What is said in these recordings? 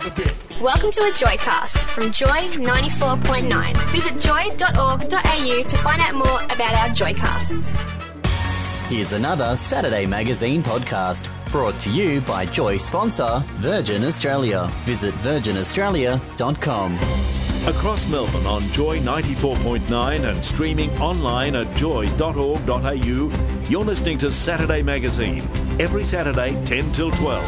Welcome to a Joycast from Joy 94.9. Visit joy.org.au to find out more about our Joycasts. Here's another Saturday Magazine podcast brought to you by Joy sponsor Virgin Australia. Visit virginaustralia.com. Across Melbourne on Joy 94.9 and streaming online at joy.org.au, you're listening to Saturday Magazine, every Saturday 10 till 12.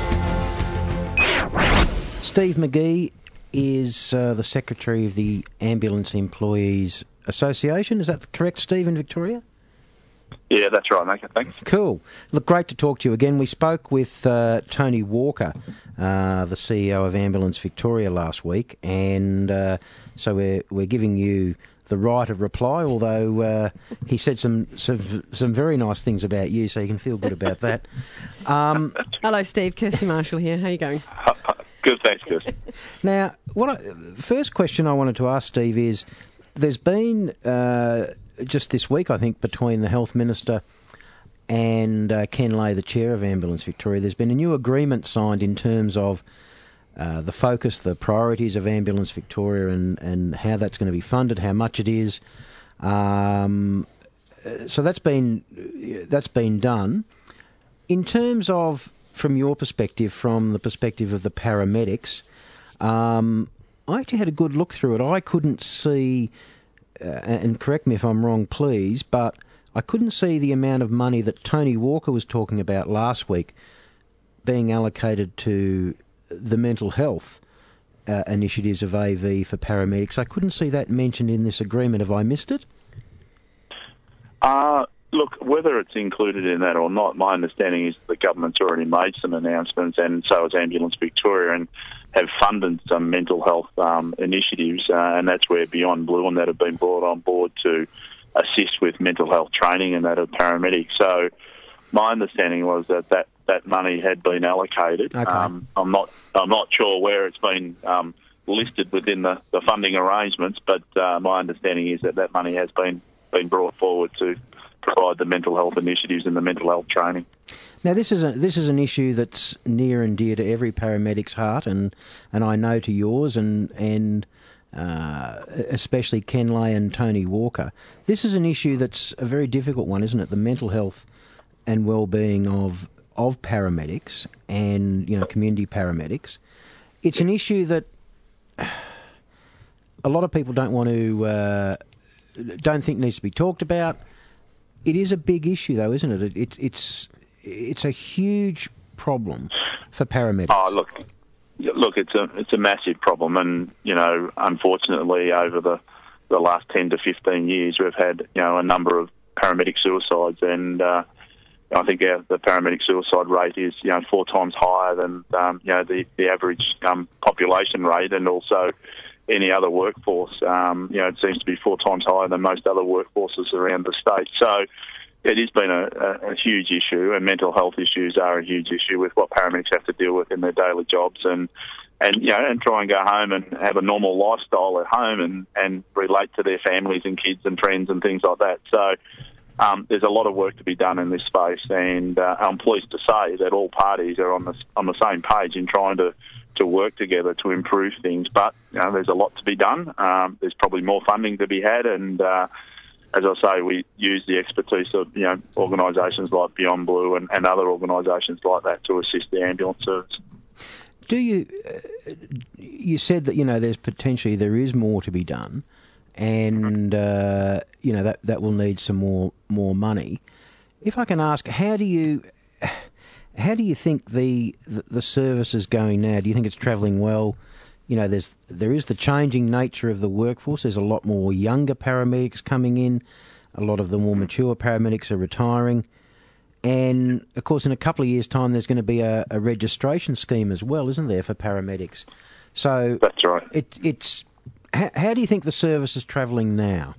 Steve McGee is the Secretary of the Ambulance Employees Association. Is that correct, Steve, in Victoria? Yeah, that's right, mate. Thanks. Cool. Look, great to talk to you again. We spoke with Tony Walker, the CEO of Ambulance Victoria, last week, and so we're giving you the right of reply, although he said some very nice things about you, so you can feel good about that. Hello, Steve. Kirsty Marshall here. How are you going? Good, thanks, Kirsty. Now, first question I wanted to ask, Steve, is there's been, just this week, I think, between the Health Minister and Ken Lay, the Chair of Ambulance Victoria, there's been a new agreement signed in terms of the focus, the priorities of Ambulance Victoria and how that's going to be funded, how much it is. So that's been done. In terms of, from your perspective, from the perspective of the paramedics, I actually had a good look through it. I couldn't see, and correct me if I'm wrong, please, but I couldn't see the amount of money that Tony Walker was talking about last week being allocated to the mental health initiatives of AV for paramedics. I couldn't see that mentioned in this agreement. Have I missed it? Look, whether it's included in that or not, my understanding is the government's already made some announcements, and so has Ambulance Victoria, and have funded some mental health initiatives, and that's where Beyond Blue and that have been brought on board to assist with mental health training and that of paramedics. So my understanding was that money had been allocated. Okay. I'm not sure where it's been listed within the funding arrangements, but my understanding is that money has been brought forward to provide the mental health initiatives and the mental health training. Now, this is an issue that's near and dear to every paramedic's heart, and I know to yours, and especially Ken Lay and Tony Walker. This is an issue that's a very difficult one, isn't it? The mental health and well-being of paramedics and community paramedics. It's an issue that a lot of people don't think needs to be talked about. It is a big issue, though, isn't it? It's a huge problem for paramedics. Oh, look, it's a massive problem, and unfortunately, over the last 10 to 15 years, we've had a number of paramedic suicides, and I think the paramedic suicide rate is 4 times higher than the average population rate, and also any other workforce. It seems to be 4 times higher than most other workforces around the state. So it has been a huge issue, and mental health issues are a huge issue with what paramedics have to deal with in their daily jobs, and try and go home and have a normal lifestyle at home and relate to their families and kids and friends and things like that. So there's a lot of work to be done in this space, and I'm pleased to say that all parties are on the same page in trying to work together to improve things. But there's a lot to be done. There's probably more funding to be had, and as I say, we use the expertise of organisations like Beyond Blue and other organisations like that to assist the ambulance service. Do you said that there is more to be done, and that will need some more money. If I can ask, how do you think the service is going now? Do you think it's travelling well? There is the changing nature of the workforce. There's a lot more younger paramedics coming in. A lot of the more mature paramedics are retiring. And, of course, in a couple of years' time, there's going to be a registration scheme as well, isn't there, for paramedics? So that's right. It's how do you think the service is travelling now?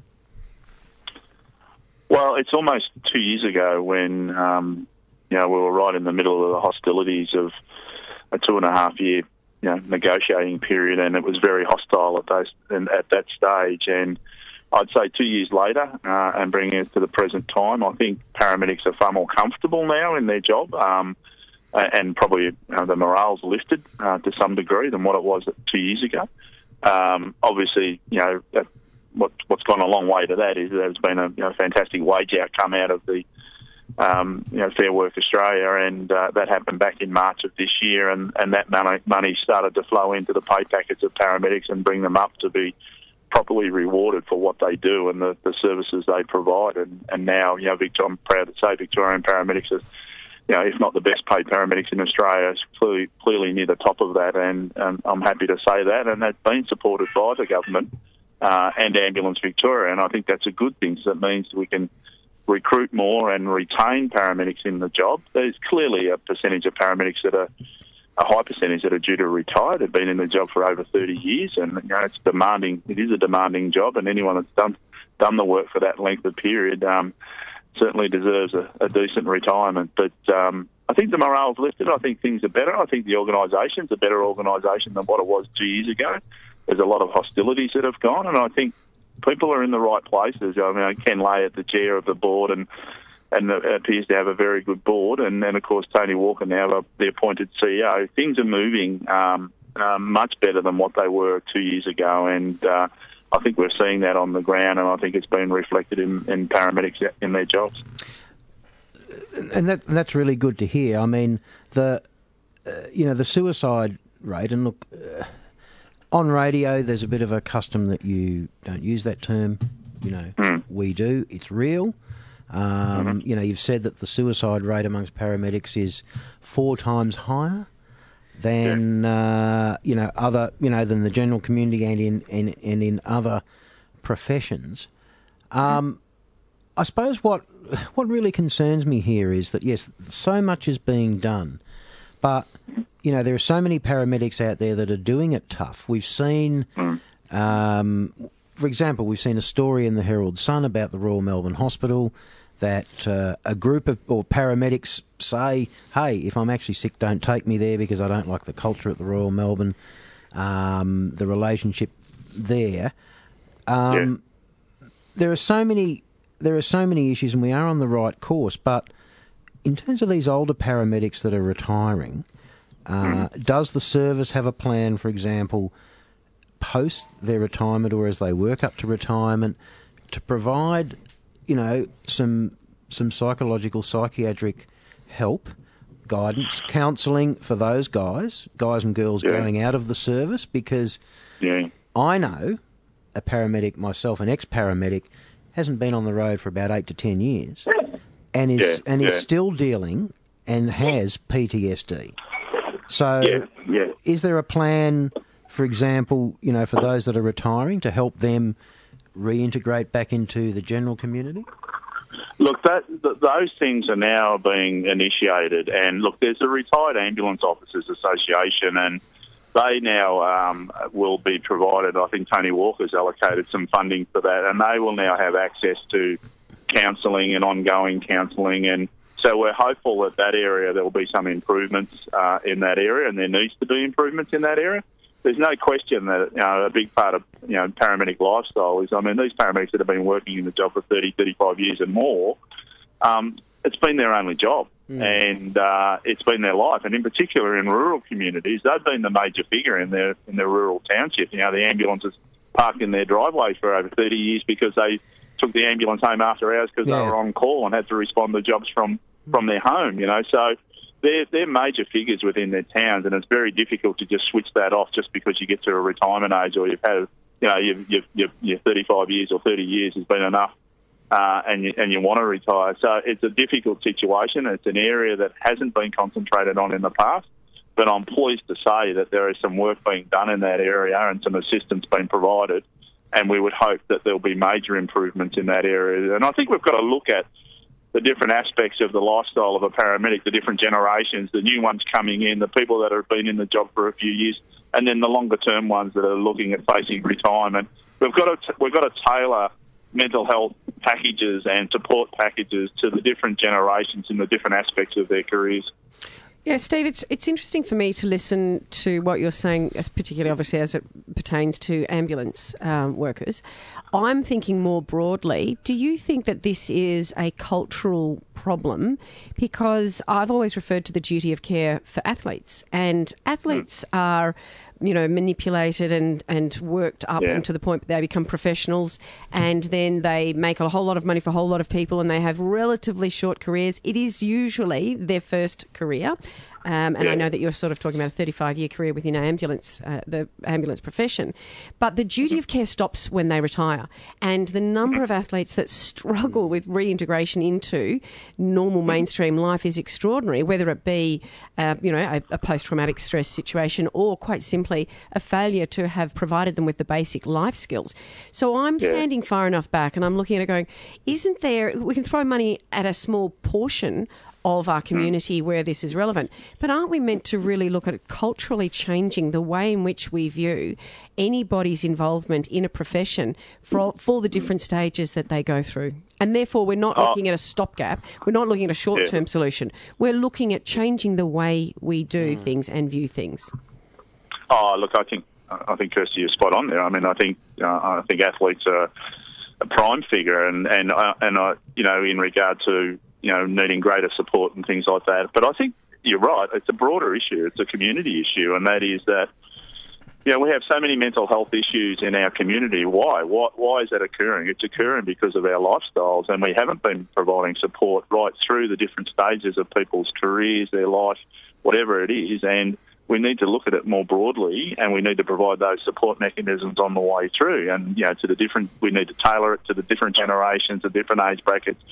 Well, it's almost 2 years ago when we were right in the middle of the hostilities of a 2.5-year negotiating period, and it was very hostile at that stage. And I'd say 2 years later, and bringing it to the present time, I think paramedics are far more comfortable now in their job. and probably the morale's lifted to some degree than what it was 2 years ago. Obviously, what's gone a long way to that is there's been a fantastic wage outcome out of the Fair Work Australia, and that happened back in March of this year, and that money started to flow into the pay packets of paramedics and bring them up to be properly rewarded for what they do and the services they provide. And now, I'm proud to say Victorian paramedics are, if not the best paid paramedics in Australia, is clearly near the top of that, and I'm happy to say that, and that's been supported by the government and Ambulance Victoria, and I think that's a good thing, because it means we can recruit more and retain paramedics in the job. There's clearly a percentage of paramedics that are a high percentage that are due to retire. They've been in the job for over 30 years, and it's demanding. It is a demanding job, and anyone that's done the work for that length of period certainly deserves a decent retirement. But I think the morale's lifted. I think things are better. I think the organisation's a better organisation than what it was 2 years ago. There's a lot of hostilities that have gone, and I think people are in the right places. I mean, Ken Lay at the chair of the board and appears to have a very good board. And then, of course, Tony Walker now, the appointed CEO. Things are moving much better than what they were 2 years ago. And I think we're seeing that on the ground, and I think it's been reflected in paramedics in their jobs. And that's really good to hear. I mean, the suicide rate, and look, on radio, there's a bit of a custom that you don't use that term. We do. It's real. You've said that the suicide rate amongst paramedics is 4 times higher than than the general community and in other professions. I suppose what really concerns me here is that, yes, so much is being done, but there are so many paramedics out there that are doing it tough. We've seen, for example, we've seen a story in the Herald Sun about the Royal Melbourne Hospital that a group of paramedics say, hey, if I'm actually sick, don't take me there because I don't like the culture at the Royal Melbourne, the relationship there. There are so many issues, and we are on the right course, but in terms of these older paramedics that are retiring, does the service have a plan, for example, post their retirement or as they work up to retirement, to provide, some psychological, psychiatric help, guidance, counselling for those guys and girls going out of the service? Because I know a paramedic myself, an ex-paramedic, hasn't been on the road for about 8 to 10 years and is still dealing and has PTSD. So is there a plan, for example, for those that are retiring to help them reintegrate back into the general community? Look, those things are now being initiated. And look, there's a Retired Ambulance Officers Association, and they now will be provided, I think Tony Walker's allocated some funding for that, and they will now have access to counselling and ongoing counselling. And so we're hopeful that area, there will be some improvements in that area, and there needs to be improvements in that area. There's no question that a big part of paramedic lifestyle is, these paramedics that have been working in the job for 30, 35 years and more, it's been their only job, and it's been their life. And in particular in rural communities, they've been the major figure in their rural township. The ambulances parked in their driveways for over 30 years because they took the ambulance home after hours because they were on call and had to respond to jobs from their home. So they're major figures within their towns, and it's very difficult to just switch that off just because you get to a retirement age, or you've had, your 35 years or 30 years has been enough, and you want to retire. So it's a difficult situation. It's an area that hasn't been concentrated on in the past, but I'm pleased to say that there is some work being done in that area and some assistance being provided, and we would hope that there'll be major improvements in that area. And I think we've got to look at the different aspects of the lifestyle of a paramedic, the different generations, the new ones coming in, the people that have been in the job for a few years, and then the longer-term ones that are looking at facing retirement. We've got to tailor mental health packages and support packages to the different generations and the different aspects of their careers. Yeah, Steve, it's interesting for me to listen to what you're saying, as particularly obviously as it pertains to ambulance workers. I'm thinking more broadly, do you think that this is a cultural problem? Because I've always referred to the duty of care for athletes, and athletes are, manipulated and worked up to the point that they become professionals, and then they make a whole lot of money for a whole lot of people, and they have relatively short careers. It is usually their first career. And I know that you're sort of talking about a 35-year career within the ambulance profession. But the duty of care stops when they retire. And the number of athletes that struggle with reintegration into normal mainstream life is extraordinary, whether it be, a post-traumatic stress situation or quite simply a failure to have provided them with the basic life skills. So I'm standing far enough back and I'm looking at it going, we can throw money at a small portion of our community where this is relevant. But aren't we meant to really look at culturally changing the way in which we view anybody's involvement in a profession for the different stages that they go through? And therefore, we're not looking at a stopgap. We're not looking at a short-term solution. We're looking at changing the way we do things and view things. Oh, look, I think Kirsty, you're spot on there. I mean, I think athletes are a prime figure, and in regard to needing greater support and things like that. But I think you're right. It's a broader issue. It's a community issue, and that is that, we have so many mental health issues in our community. Why? Why is that occurring? It's occurring because of our lifestyles, and we haven't been providing support right through the different stages of people's careers, their life, whatever it is, and we need to look at it more broadly, and we need to provide those support mechanisms on the way through. And we need to tailor it to the different generations, the different age brackets.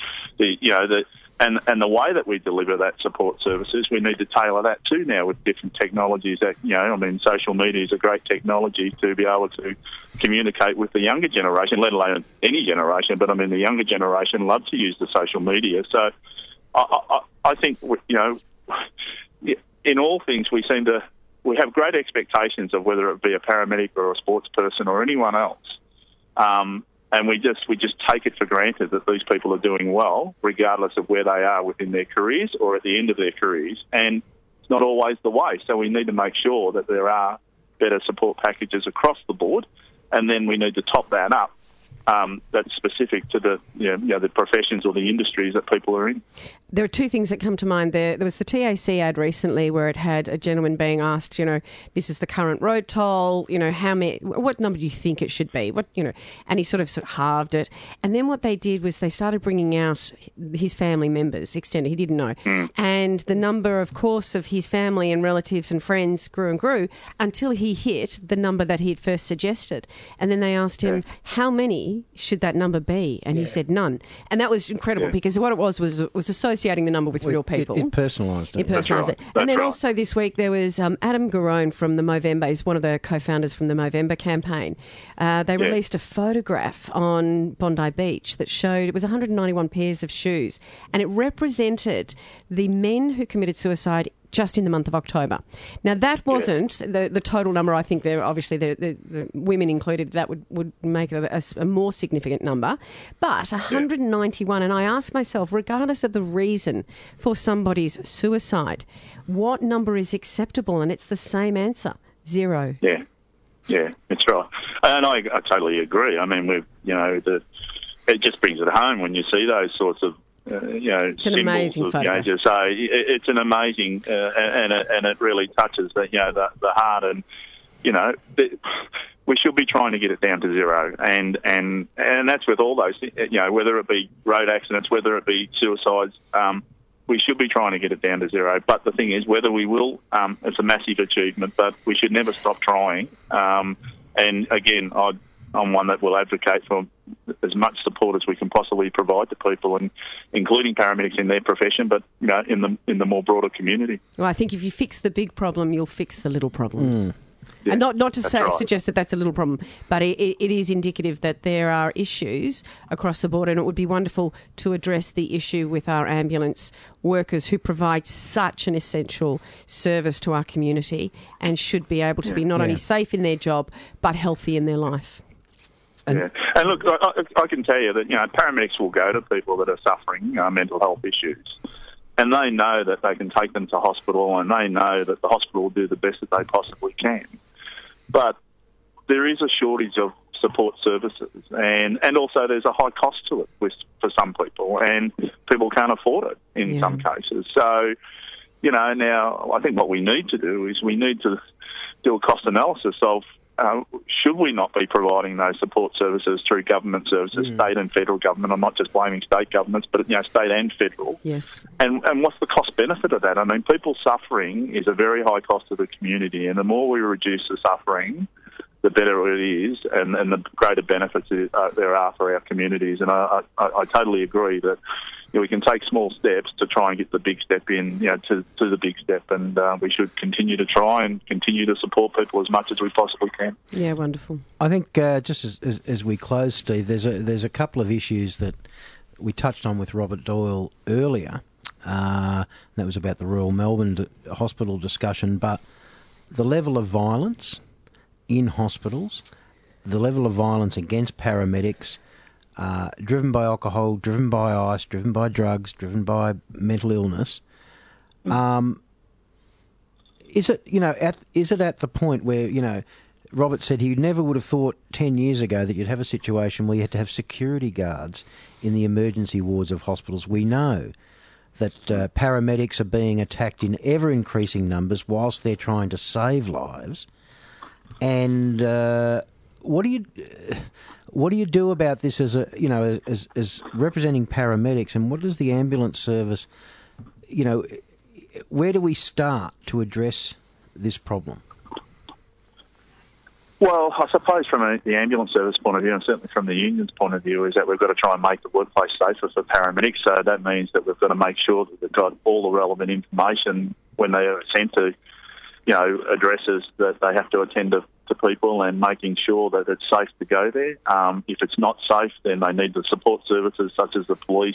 And the way that we deliver that support services, we need to tailor that too now with different technologies. That social media is a great technology to be able to communicate with the younger generation, let alone any generation. But the younger generation love to use the social media. So I think in all things, we have great expectations of whether it be a paramedic or a sports person or anyone else, and we just take it for granted that these people are doing well, regardless of where they are within their careers or at the end of their careers. And it's not always the way. So we need to make sure that there are better support packages across the board, and then we need to top that up. That's specific to the professions or the industries that people are in. There are two things that come to mind there. There was the TAC ad recently where it had a gentleman being asked, this is the current road toll, what number do you think it should be? And he sort of halved it. And then what they did was they started bringing out his family members, extended, he didn't know. And the number, of course, of his family and relatives and friends grew and grew until he hit the number that he had first suggested. And then they asked him, how many should that number be? And he said none. And that was incredible because what it was associating the number with real people. It personalised it. It personalised it. And then also this week there was Adam Garone from the Movember. He's one of the co-founders from the Movember campaign. They released a photograph on Bondi Beach that showed it was 191 pairs of shoes, and it represented the men who committed suicide just in the month of October. Now, that wasn't the total number. I think there obviously the women included. That would make it a more significant number. But 191, and I ask myself, regardless of the reason for somebody's suicide, what number is acceptable? And it's the same answer, 0. Yeah, that's right. And I totally agree. I mean, it just brings it home when you see those sorts of it's an amazing photograph. So it's an amazing, and it really touches the heart, and we should be trying to get it down to 0, and that's with all those things, whether it be road accidents, whether it be suicides, we should be trying to get it down to 0. But the thing is, whether we will, it's a massive achievement, but we should never stop trying. And again, I'm one that will advocate for as much support as we can possibly provide to people, and including paramedics in their profession, but in the more broader community. Well, I think if you fix the big problem, you'll fix the little problems. Yeah, and not to suggest that that's a little problem, but it is indicative that there are issues across the board, and it would be wonderful to address the issue with our ambulance workers who provide such an essential service to our community and should be able to be not only safe in their job, but healthy in their life. And look, I can tell you that paramedics will go to people that are suffering mental health issues, and they know that they can take them to hospital, and they know that the hospital will do the best that they possibly can. But there is a shortage of support services, and also there's a high cost to it for some people, and people can't afford it in some cases. So, now I think what we need to do is we need to do a cost analysis of should we not be providing those support services through government services, state and federal government. I'm not just blaming state governments, but state and federal. Yes. And what's the cost benefit of that? I mean, people suffering is a very high cost to the community, and the more we reduce the suffering, the better it is, and the greater benefits there are for our communities. And I totally agree that we can take small steps to try and get the big step in, to the big step, and we should continue to try and continue to support people as much as we possibly can. Yeah, wonderful. I think just as we close, Steve, there's a couple of issues that we touched on with Robert Doyle earlier. That was about the Royal Melbourne Hospital discussion, but the level of violence in hospitals, the level of violence against paramedics, driven by alcohol, driven by ice, driven by drugs, driven by mental illness. Is it at the point where Robert said he never would have thought 10 years ago that you'd have a situation where you had to have security guards in the emergency wards of hospitals. We know that paramedics are being attacked in ever increasing numbers whilst they're trying to save lives. And what do you do about this as as representing paramedics, and what does the ambulance service, where do we start to address this problem? Well, I suppose from the ambulance service point of view, and certainly from the union's point of view, is that we've got to try and make the workplace safer for paramedics. So that means that we've got to make sure that they've got all the relevant information when they are sent to addresses that they have to attend to people, and making sure that it's safe to go there. If it's not safe, then they need the support services such as the police.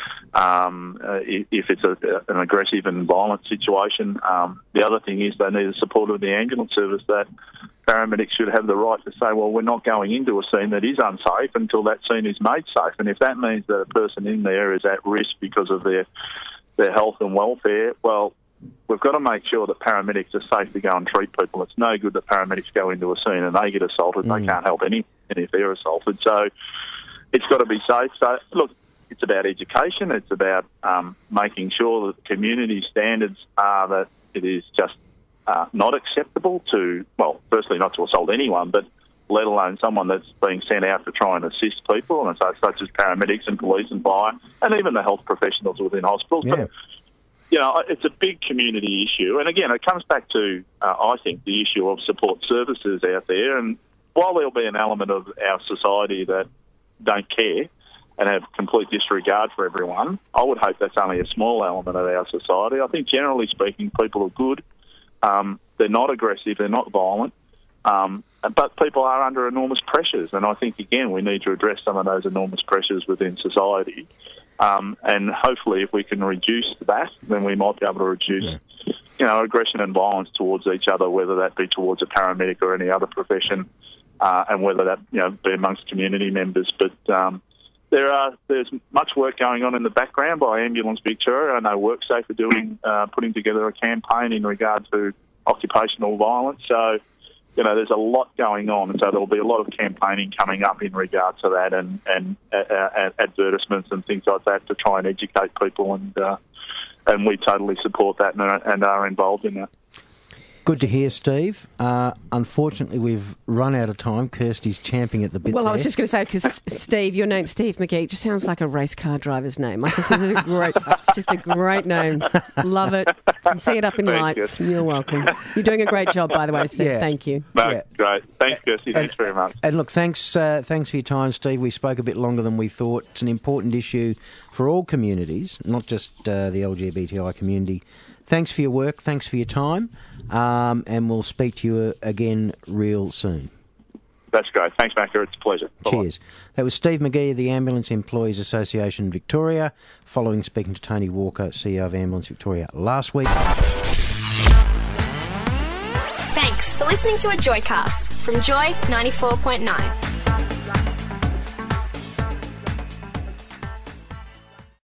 If it's an aggressive and violent situation, the other thing is they need the support of the ambulance service. That paramedics should have the right to say, well, we're not going into a scene that is unsafe until that scene is made safe. And if that means that a person in there is at risk because of their health and welfare, well, we've got to make sure that paramedics are safe to go and treat people. It's no good that paramedics go into a scene and they get assaulted. They can't help any if they're assaulted. So it's got to be safe. So, look, it's about education. It's about making sure that the community standards are that it is just not acceptable to, well, firstly, not to assault anyone, but let alone someone that's being sent out to try and assist people, and so such as paramedics and police and fire, and even the health professionals within hospitals. Yeah. But, it's a big community issue. And again, it comes back to, I think, the issue of support services out there. And while there'll be an element of our society that don't care and have complete disregard for everyone, I would hope that's only a small element of our society. I think, generally speaking, people are good. They're not aggressive. They're not violent. But people are under enormous pressures. And I think, again, we need to address some of those enormous pressures within society. And hopefully if we can reduce that, then we might be able to reduce, aggression and violence towards each other, whether that be towards a paramedic or any other profession, and whether that, be amongst community members. But there's much work going on in the background by Ambulance Victoria. I know WorkSafe are putting together a campaign in regard to occupational violence. So, there's a lot going on, and so there'll be a lot of campaigning coming up in regard to that, and advertisements and things like that to try and educate people, and we totally support that and are involved in that. Good to hear, Steve. Unfortunately, we've run out of time. Kirsty's champing at the bit. Well, there. I was just going to say, because Steve, your name, Steve McGee, just sounds like a race car driver's name. It's just a great name. Love it. Can see it up in lights. You're welcome. You're doing a great job, by the way, Steve. Yeah. Thank you. No, great. Thanks, Kirsty. Thanks very much. And look, thanks for your time, Steve. We spoke a bit longer than we thought. It's an important issue for all communities, not just the LGBTI community. Thanks for your work. Thanks for your time. And we'll speak to you again real soon. That's great. Thanks, Macca. It's a pleasure. Cheers. Bye-bye. That was Steve McGee of the Ambulance Employees Association Victoria, following speaking to Tony Walker, CEO of Ambulance Victoria, last week. Thanks for listening to a Joycast from Joy 94.9.